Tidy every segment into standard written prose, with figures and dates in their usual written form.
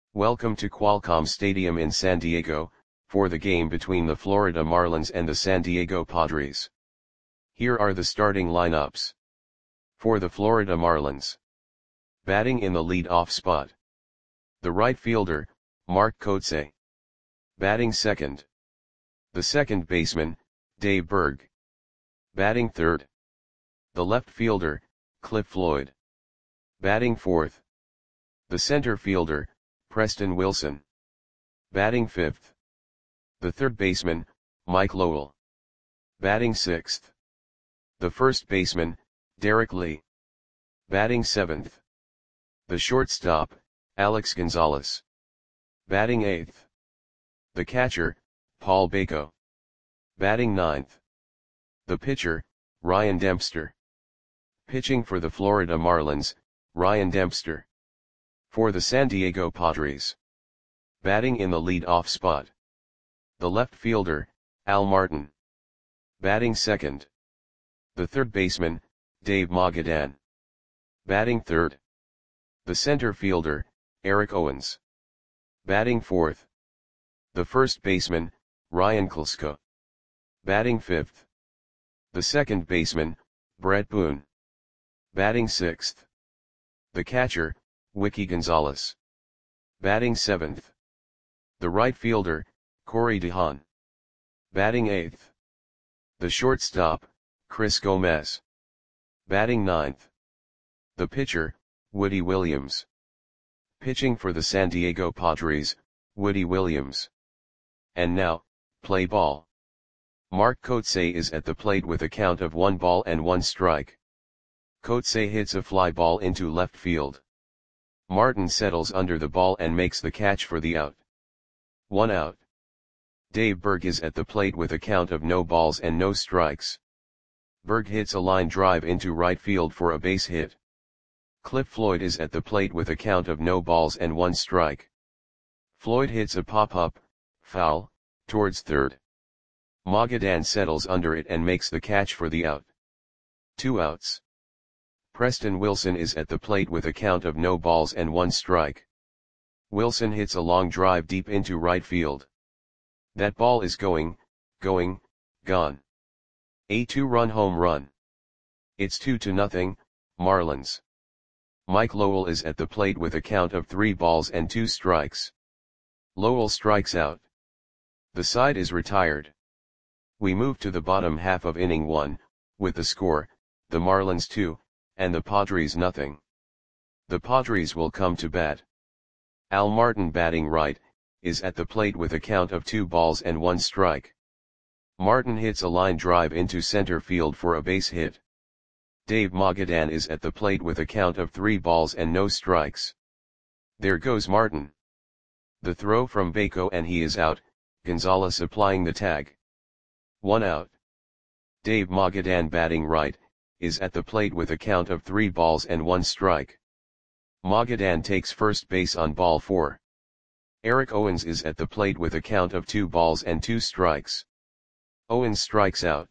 Welcome to Qualcomm Stadium in San Diego, for the game between the Florida Marlins and the San Diego Padres. Here are the starting lineups. For the Florida Marlins. Batting in the lead-off spot. The right fielder, Mark Kotsay. Batting second. The second baseman, Dave Berg. Batting third. The left fielder, Cliff Floyd. Batting fourth. The center fielder, Preston Wilson. Batting fifth. The third baseman, Mike Lowell. Batting sixth. The first baseman, Derek Lee. Batting seventh. The shortstop, Alex Gonzalez. Batting eighth. The catcher, Paul Bako. Batting ninth. The pitcher, Ryan Dempster. Pitching for the Florida Marlins, Ryan Dempster. For the San Diego Padres. Batting in the lead-off spot. The left fielder, Al Martin. Batting second. The third baseman, Dave Magadan. Batting third. The center fielder, Eric Owens. Batting fourth. The first baseman, Ryan Klesko. Batting fifth. The second baseman, Brett Boone. Batting sixth. The catcher, Wiki Gonzalez. Batting seventh. The right fielder, Corey DeHaan. Batting eighth. The shortstop, Chris Gomez. Batting ninth. The pitcher, Woody Williams. Pitching for the San Diego Padres, Woody Williams. And now, play ball. Mark Kotsay is at the plate with a count of 1 strike. Kotsay hits a fly ball into left field. Martin settles under the ball and makes the catch for the out. 1 out. Dave Berg is at the plate with a count of no balls and no strikes. Berg hits a line drive into right field for a base hit. Cliff Floyd is at the plate with a count of no balls and 1 strike. Floyd hits a pop-up, foul, towards third. Magadan settles under it and makes the catch for the out. 2 outs. Preston Wilson is at the plate with a count of no balls and 1 strike. Wilson hits a long drive deep into right field. That ball is gone. A 2-run home run. It's 2-0, Marlins. Mike Lowell is at the plate with a count of 3 balls and 2 strikes. Lowell strikes out. The side is retired. We move to the bottom half of inning 1, with the score, the Marlins 2, and the Padres nothing. The Padres will come to bat. Al Martin batting right, is at the plate with a count of 2 balls and 1 strike. Martin hits a line drive into center field for a base hit. Dave Magadan is at the plate with a count of 3 balls and no strikes. There goes Martin. The throw from Bako and he is out, Gonzalez applying the tag. 1 out. Dave Magadan batting right, is at the plate with a count of 3 balls and 1 strike. Magadan takes first base on ball 4. Eric Owens is at the plate with a count of 2 balls and 2 strikes. Owens strikes out.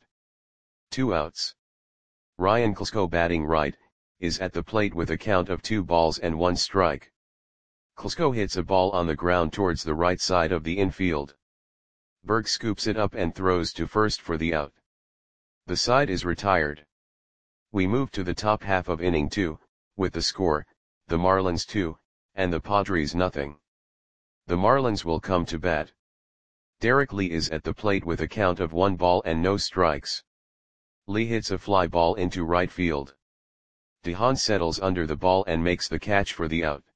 2 outs. Ryan Klesko batting right, is at the plate with a count of 2 balls and 1 strike. Klesko hits a ball on the ground towards the right side of the infield. Berg scoops it up and throws to first for the out. The side is retired. We move to the top half of inning 2, with the score, the Marlins 2, and the Padres nothing. The Marlins will come to bat. Derek Lee is at the plate with a count of 1 ball and no strikes. Lee hits a fly ball into right field. DeHaan settles under the ball and makes the catch for the out.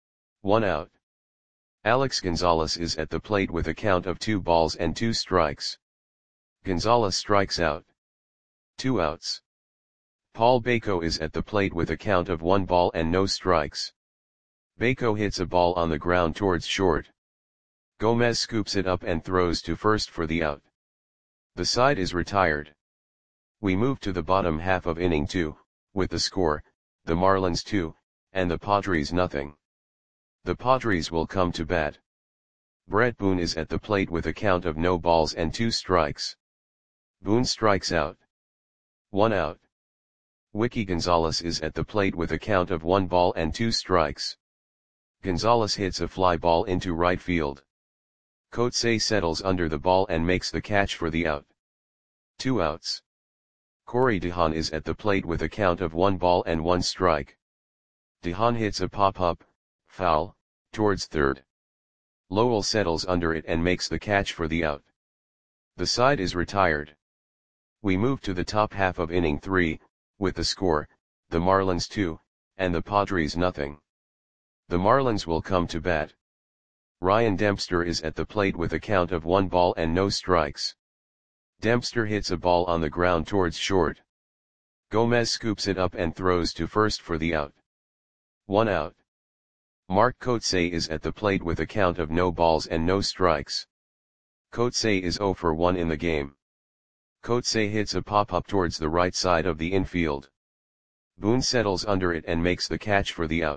1 out. Alex Gonzalez is at the plate with a count of 2 balls and 2 strikes. Gonzalez strikes out. 2 outs. Paul Bako is at the plate with a count of 1 ball and no strikes. Bako hits a ball on the ground towards short. Gomez scoops it up and throws to first for the out. The side is retired. We move to the bottom half of inning 2, with the score, the Marlins 2, and the Padres nothing. The Padres will come to bat. Brett Boone is at the plate with a count of no balls and 2 strikes. Boone strikes out. 1 out. Wiki Gonzalez is at the plate with a count of 1 ball and 2 strikes. Gonzalez hits a fly ball into right field. Coetzee settles under the ball and makes the catch for the out. 2 outs. Corey DeHaan is at the plate with a count of 1 ball and 1 strike. DeHaan hits a pop-up, foul, towards third. Lowell settles under it and makes the catch for the out. The side is retired. We move to the top half of inning 3, with the score, the Marlins 2, and the Padres nothing. The Marlins will come to bat. Ryan Dempster is at the plate with a count of 1 ball and no strikes. Dempster hits a ball on the ground towards short. Gomez scoops it up and throws to first for the out. 1 out. Mark Coetzee is at the plate with a count of no balls and no strikes. Coetzee is 0 for 1 in the game. Coetzee hits a pop-up towards the right side of the infield. Boone settles under it and makes the catch for the out.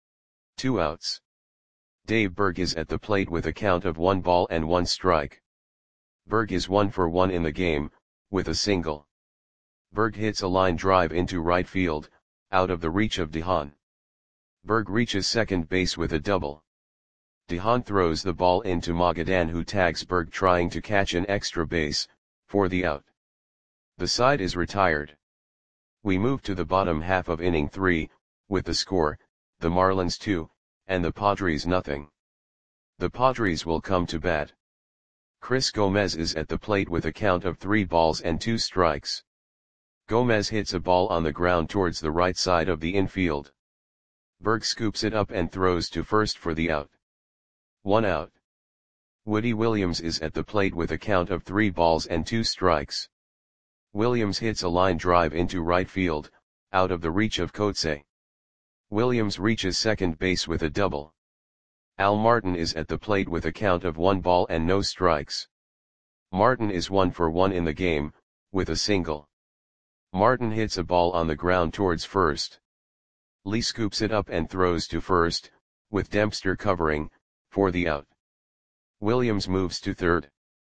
2 outs. Dave Berg is at the plate with a count of 1 ball and 1 strike. Berg is 1 for 1 in the game, with a single. Berg hits a line drive into right field, out of the reach of DeHaan. Berg reaches second base with a double. DeHaan throws the ball into Magadan, who tags Berg trying to catch an extra base, for the out. The side is retired. We move to the bottom half of inning 3, with the score, the Marlins 2, and the Padres nothing. The Padres will come to bat. Chris Gomez is at the plate with a count of 3 balls and 2 strikes. Gomez hits a ball on the ground towards the right side of the infield. Berg scoops it up and throws to first for the out. 1 out. Woody Williams is at the plate with a count of 3 balls and 2 strikes. Williams hits a line drive into right field, out of the reach of Coetzee. Williams reaches second base with a double. Al Martin is at the plate with a count of 1 ball and no strikes. Martin is 1 for 1 in the game, with a single. Martin hits a ball on the ground towards first. Lee scoops it up and throws to first, with Dempster covering, for the out. Williams moves to third.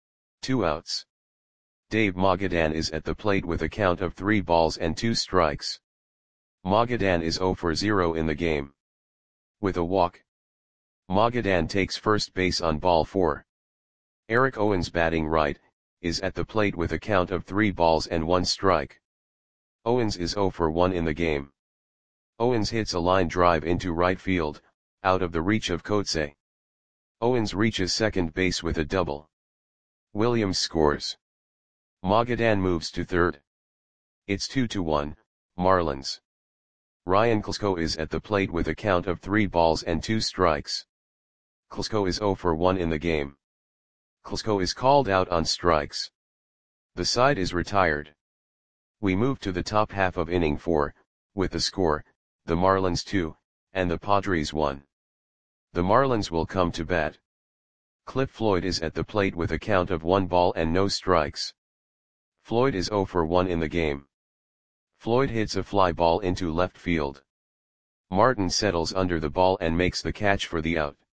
2 outs. Dave Magadan is at the plate with a count of 3 balls and 2 strikes. Magadan is 0 for 0 in the game. With a walk. Magadan takes first base on ball 4. Eric Owens, batting right, is at the plate with a count of 3 balls and 1 strike. Owens is 0 for 1 in the game. Owens hits a line drive into right field, out of the reach of Coetzee. Owens reaches second base with a double. Williams scores. Magadan moves to third. It's 2-1, Marlins. Ryan Klesko is at the plate with a count of 3 balls and 2 strikes. Klesko is 0 for 1 in the game. Klesko is called out on strikes. The side is retired. We move to the top half of inning 4, with the score, the Marlins 2, and the Padres 1. The Marlins will come to bat. Cliff Floyd is at the plate with a count of 1 ball and no strikes. Floyd is 0 for 1 in the game. Floyd hits a fly ball into left field. Martin settles under the ball and makes the catch for the out.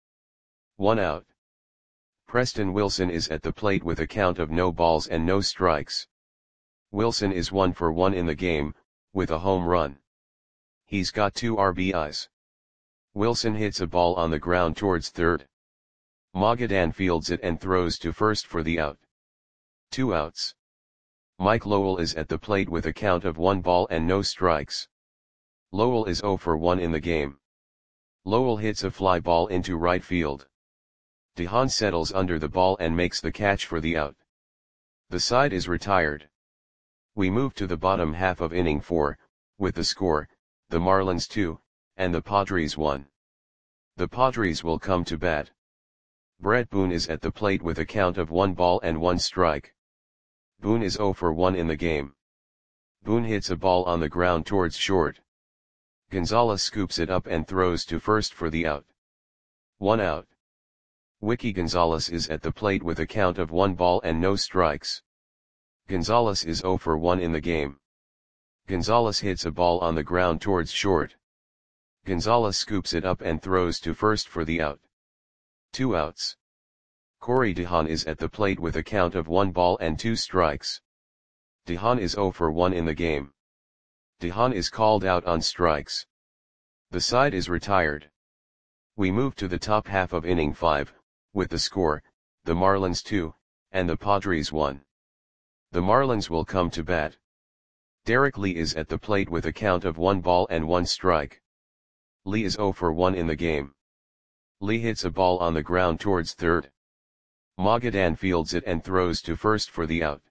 1 out. Preston Wilson is at the plate with a count of no balls and no strikes. Wilson is 1 for 1 in the game, with a home run. He's got 2 RBIs. Wilson hits a ball on the ground towards third. Magadan fields it and throws to first for the out. 2 outs. Mike Lowell is at the plate with a count of 1 ball and no strikes. Lowell is 0 for 1 in the game. Lowell hits a fly ball into right field. DeHaan settles under the ball and makes the catch for the out. The side is retired. We move to the bottom half of inning 4, with the score, the Marlins 2, and the Padres 1. The Padres will come to bat. Brett Boone is at the plate with a count of 1 ball and 1 strike. Boone is 0 for 1 in the game. Boone hits a ball on the ground towards short. Gonzalez scoops it up and throws to first for the out. 1 out. Wiki Gonzalez is at the plate with a count of 1 ball and no strikes. Gonzalez is 0 for 1 in the game. Gonzalez hits a ball on the ground towards short. Gonzalez scoops it up and throws to first for the out. 2 outs. Corey DeHaan is at the plate with a count of 1 ball and 2 strikes. DeHaan is 0 for 1 in the game. DeHaan is called out on strikes. The side is retired. We move to the top half of inning 5, with the score, the Marlins 2, and the Padres 1. The Marlins will come to bat. Derek Lee is at the plate with a count of 1 ball and 1 strike. Lee is 0 for 1 in the game. Lee hits a ball on the ground towards third. Magadan fields it and throws to first for the out.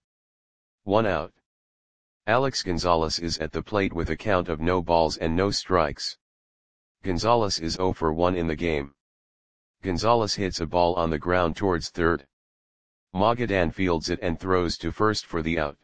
1 out. Alex Gonzalez is at the plate with a count of no balls and no strikes. Gonzalez is 0 for 1 in the game. Gonzalez hits a ball on the ground towards third. Magadan fields it and throws to first for the out.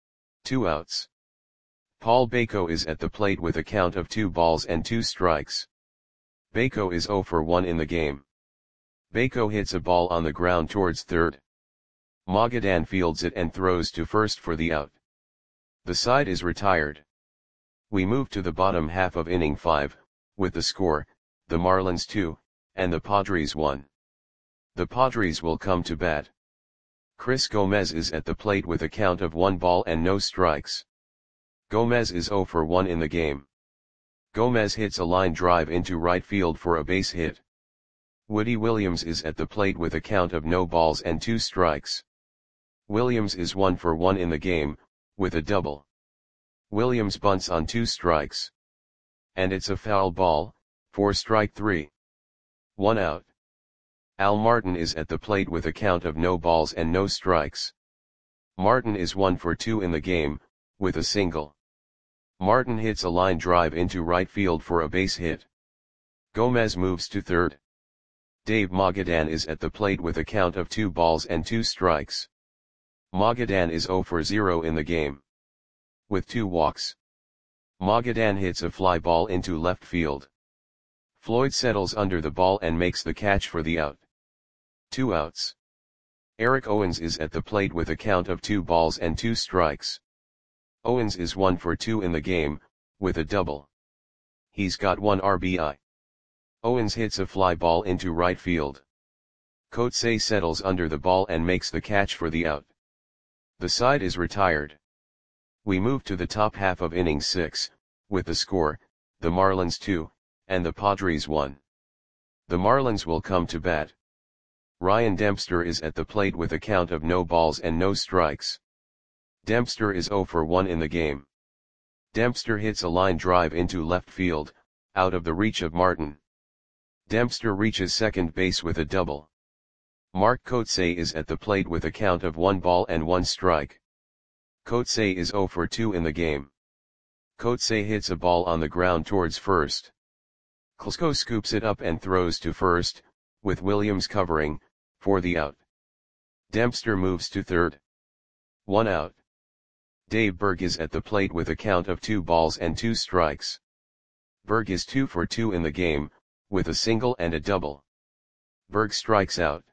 2 outs. Paul Bako is at the plate with a count of 2 balls and 2 strikes. Bako is 0 for 1 in the game. Bako hits a ball on the ground towards third. Magadan fields it and throws to first for the out. The side is retired. We move to the bottom half of inning 5, with the score, the Marlins 2, and the Padres 1. The Padres will come to bat. Chris Gomez is at the plate with a count of 1 ball and no strikes. Gomez is 0 for 1 in the game. Gomez hits a line drive into right field for a base hit. Woody Williams is at the plate with a count of no balls and 2 strikes. Williams is 1 for 1 in the game, with a double. Williams bunts on 2 strikes. And it's a foul ball, for strike 3. 1 out. Al Martin is at the plate with a count of no balls and no strikes. Martin is 1 for 2 in the game, with a single. Martin hits a line drive into right field for a base hit. Gomez moves to third. Dave Magadan is at the plate with a count of 2 balls and 2 strikes. Magadan is 0 for 0 in the game. With 2 walks. Magadan hits a fly ball into left field. Floyd settles under the ball and makes the catch for the out. 2 outs. Eric Owens is at the plate with a count of 2 balls and 2 strikes. Owens is 1 for 2 in the game, with a double. He's got 1 RBI. Owens hits a fly ball into right field. Coetzee settles under the ball and makes the catch for the out. The side is retired. We move to the top half of inning 6, with the score, the Marlins 2, and the Padres 1. The Marlins will come to bat. Ryan Dempster is at the plate with a count of no balls and no strikes. Dempster is 0 for 1 in the game. Dempster hits a line drive into left field, out of the reach of Martin. Dempster reaches second base with a double. Mark Coetzee is at the plate with a count of 1 ball and 1 strike. Coetzee is 0 for 2 in the game. Coetzee hits a ball on the ground towards first. Klesko scoops it up and throws to first, with Williams covering, for the out. Dempster moves to third. 1 out. Dave Berg is at the plate with a count of 2 balls and 2 strikes. Berg is 2 for 2 in the game, with a single and a double. Berg strikes out.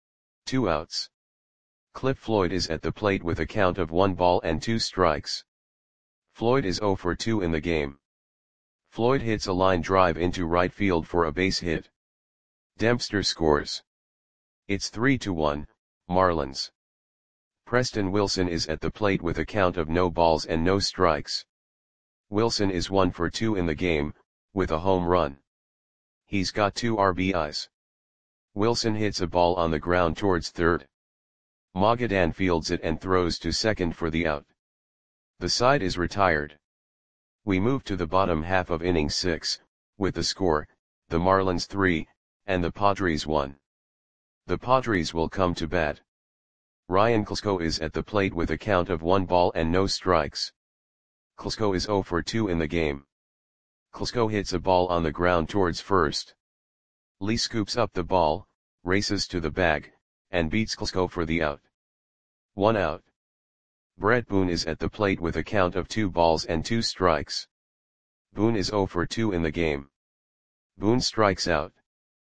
2 outs. Cliff Floyd is at the plate with a count of 1 ball and 2 strikes. Floyd is 0 for 2 in the game. Floyd hits a line drive into right field for a base hit. Dempster scores. It's 3-1, Marlins. Preston Wilson is at the plate with a count of no balls and no strikes. Wilson is 1 for 2 in the game, with a home run. He's got 2 RBIs. Wilson hits a ball on the ground towards third. Magadan fields it and throws to second for the out. The side is retired. We move to the bottom half of inning 6, with the score, the Marlins 3, and the Padres 1. The Padres will come to bat. Ryan Klesko is at the plate with a count of 1 ball and no strikes. Klesko is 0 for 2 in the game. Klesko hits a ball on the ground towards first. Lee scoops up the ball, races to the bag, and beats Klesko for the out. 1 out. Brett Boone is at the plate with a count of 2 balls and 2 strikes. Boone is 0 for 2 in the game. Boone strikes out.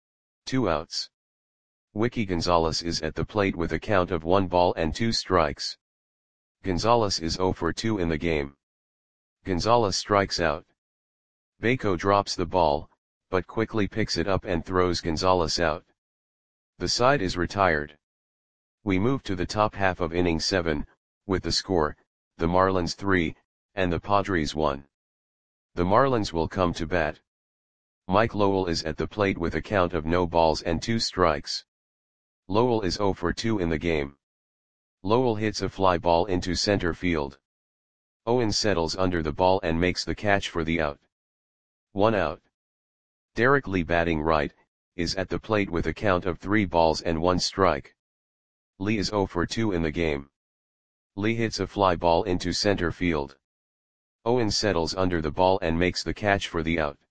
2 outs. Wiki Gonzalez is at the plate with a count of 1 ball and 2 strikes. Gonzalez is 0 for 2 in the game. Gonzalez strikes out. Bako drops the ball, but quickly picks it up and throws Gonzalez out. The side is retired. We move to the top half of inning 7, with the score, the Marlins 3, and the Padres 1. The Marlins will come to bat. Mike Lowell is at the plate with a count of no balls and 2 strikes. Lowell is 0 for 2 in the game. Lowell hits a fly ball into center field. Owens settles under the ball and makes the catch for the out. 1 out. Derek Lee, batting right, is at the plate with a count of 3 balls and 1 strike. Lee is 0 for 2 in the game. Lee hits a fly ball into center field. Owens settles under the ball and makes the catch for the out.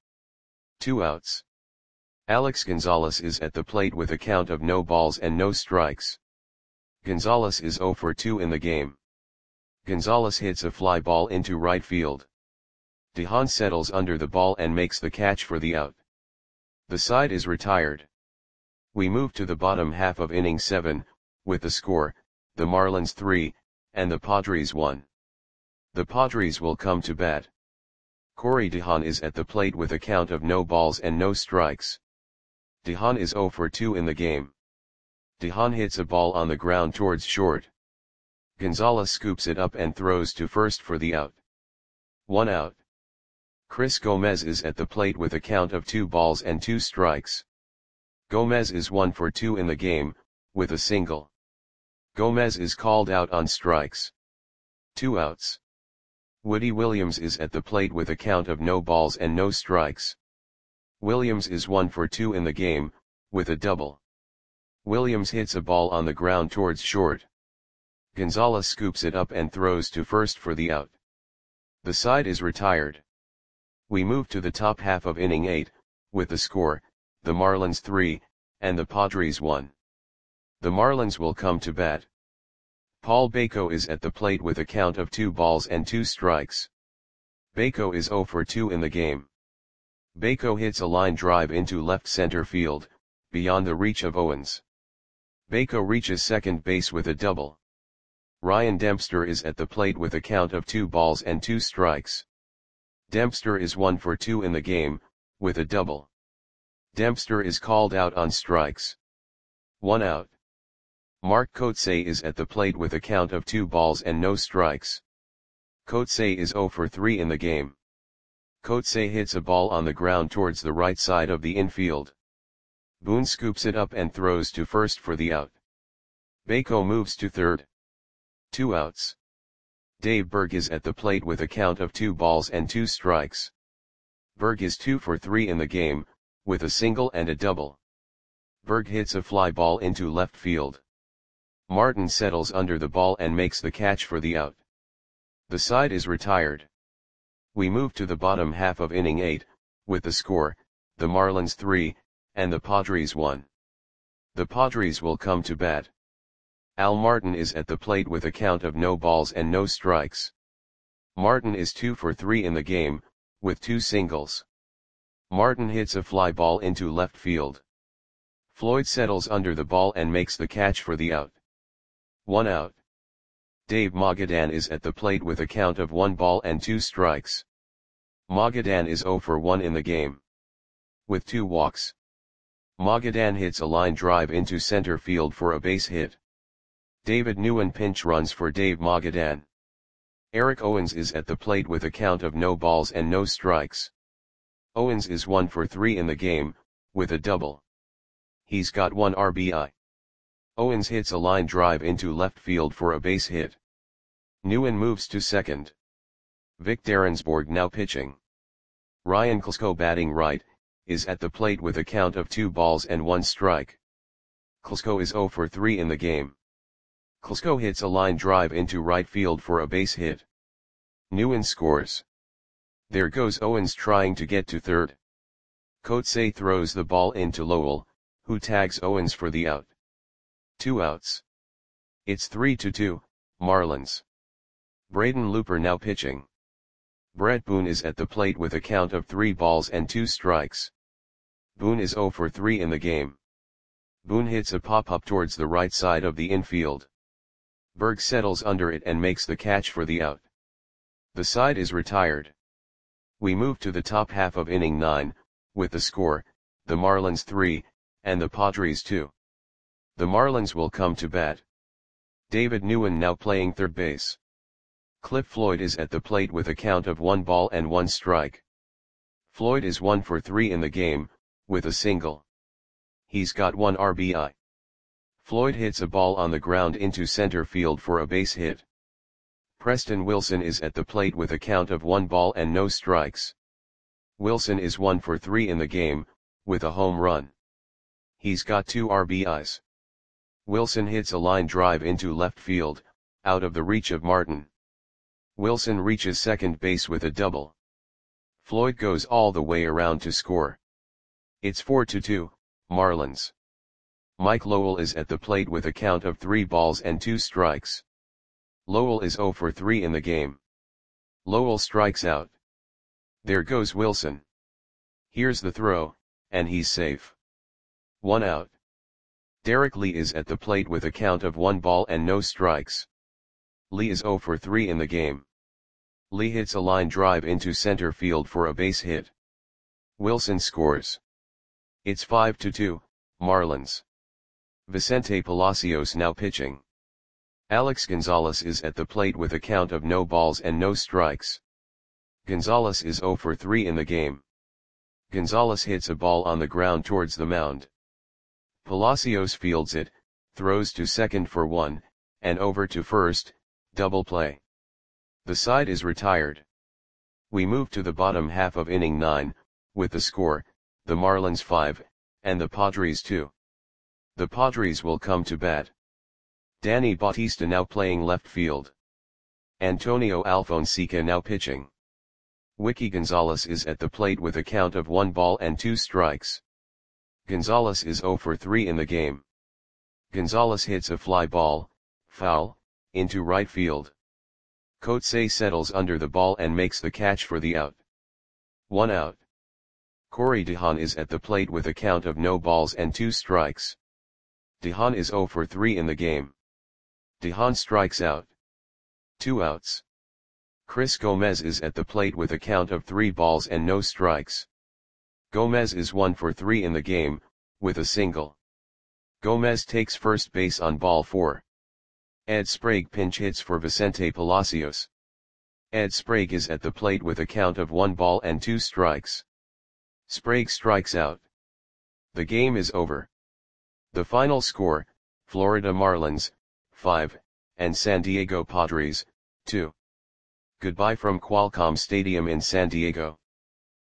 2 outs. Alex Gonzalez is at the plate with a count of no balls and no strikes. Gonzalez is 0 for 2 in the game. Gonzalez hits a fly ball into right field. DeHaan settles under the ball and makes the catch for the out. The side is retired. We move to the bottom half of inning 7, with the score, the Marlins 3, and the Padres 1. The Padres will come to bat. Corey DeHaan is at the plate with a count of no balls and no strikes. DeHaan is 0 for 2 in the game. DeHaan hits a ball on the ground towards short. Gonzalez scoops it up and throws to first for the out. 1 out. Chris Gomez is at the plate with a count of 2 balls and 2 strikes. Gomez is 1 for 2 in the game, with a single. Gomez is called out on strikes. 2 outs. Woody Williams is at the plate with a count of no balls and no strikes. Williams is 1 for 2 in the game, with a double. Williams hits a ball on the ground towards short. Gonzalez scoops it up and throws to first for the out. The side is retired. We move to the top half of inning 8, with the score, the Marlins 3, and the Padres 1. The Marlins will come to bat. Paul Bako is at the plate with a count of 2 balls and 2 strikes. Bako is 0 for 2 in the game. Bako hits a line drive into left center field, beyond the reach of Owens. Bako reaches second base with a double. Ryan Dempster is at the plate with a count of 2 balls and 2 strikes. Dempster is 1 for 2 in the game, with a double. Dempster is called out on strikes. 1 out. Mark Kotsay is at the plate with a count of 2 balls and no strikes. Kotsay is 0 for 3 in the game. Kotsay hits a ball on the ground towards the right side of the infield. Boone scoops it up and throws to first for the out. Bako moves to third. 2 outs. Dave Berg is at the plate with a count of 2 balls and 2 strikes. Berg is 2 for 3 in the game, with a single and a double. Berg hits a fly ball into left field. Martin settles under the ball and makes the catch for the out. The side is retired. We move to the bottom half of inning 8, with the score, the Marlins 3, and the Padres 1. The Padres will come to bat. Al Martin is at the plate with a count of no balls and no strikes. Martin is 2 for 3 in the game, with 2 singles. Martin hits a fly ball into left field. Floyd settles under the ball and makes the catch for the out. 1 out. Dave Magadan is at the plate with a count of 1 ball and 2 strikes. Magadan is 0 for 1 in the game. With 2 walks. Magadan hits a line drive into center field for a base hit. David Nguyen pinch runs for Dave Magadan. Eric Owens is at the plate with a count of no balls and no strikes. Owens is 1 for 3 in the game, with a double. He's got 1 RBI. Owens hits a line drive into left field for a base hit. Nguyen moves to second. Vic Derensborg now pitching. Ryan Klesko, batting right, is at the plate with a count of 2 balls and 1 strike. Klesko is 0 for 3 in the game. Klesko hits a line drive into right field for a base hit. Nguyen scores. There goes Owens trying to get to third. Kotsay throws the ball into Lowell, who tags Owens for the out. 2 outs. It's 3-2, Marlins. Braden Looper now pitching. Brett Boone is at the plate with a count of 3 balls and 2 strikes. Boone is 0 for 3 in the game. Boone hits a pop-up towards the right side of the infield. Berg settles under it and makes the catch for the out. The side is retired. We move to the top half of inning 9, with the score, the Marlins 3, and the Padres 2. The Marlins will come to bat. David Nguyen now playing third base. Cliff Floyd is at the plate with a count of 1 ball and 1 strike. Floyd is 1 for 3 in the game, with a single. He's got 1 RBI. Floyd hits a ball on the ground into center field for a base hit. Preston Wilson is at the plate with a count of 1 ball and no strikes. Wilson is 1 for 3 in the game, with a home run. He's got 2 RBIs. Wilson hits a line drive into left field, out of the reach of Martin. Wilson reaches second base with a double. Floyd goes all the way around to score. It's 4-2, Marlins. Mike Lowell is at the plate with a count of 3 balls and 2 strikes. Lowell is 0 for 3 in the game. Lowell strikes out. There goes Wilson. Here's the throw, and he's safe. 1 out. Derek Lee is at the plate with a count of 1 ball and no strikes. Lee is 0 for 3 in the game. Lee hits a line drive into center field for a base hit. Wilson scores. It's 5-2, Marlins. Vicente Palacios now pitching. Alex Gonzalez is at the plate with a count of no balls and no strikes. Gonzalez is 0 for 3 in the game. Gonzalez hits a ball on the ground towards the mound. Palacios fields it, throws to second for 1, and over to first, double play. The side is retired. We move to the bottom half of inning 9, with the score, the Marlins 5, and the Padres 2. The Padres will come to bat. Danny Bautista now playing left field. Antonio Alfonseca now pitching. Wiki Gonzalez is at the plate with a count of 1 ball and 2 strikes. Gonzalez is 0 for 3 in the game. Gonzalez hits a fly ball, foul, into right field. Coetzee settles under the ball and makes the catch for the out. 1 out. Corey DeHaan is at the plate with a count of no balls and 2 strikes. DeHaan is 0 for 3 in the game. DeHaan strikes out. 2 outs. Chris Gomez is at the plate with a count of 3 balls and no strikes. Gomez is 1 for 3 in the game, with a single. Gomez takes first base on ball 4. Ed Sprague pinch hits for Vicente Palacios. Ed Sprague is at the plate with a count of 1 ball and 2 strikes. Sprague strikes out. The game is over. The final score, Florida Marlins, 5, and San Diego Padres, 2. Goodbye from Qualcomm Stadium in San Diego.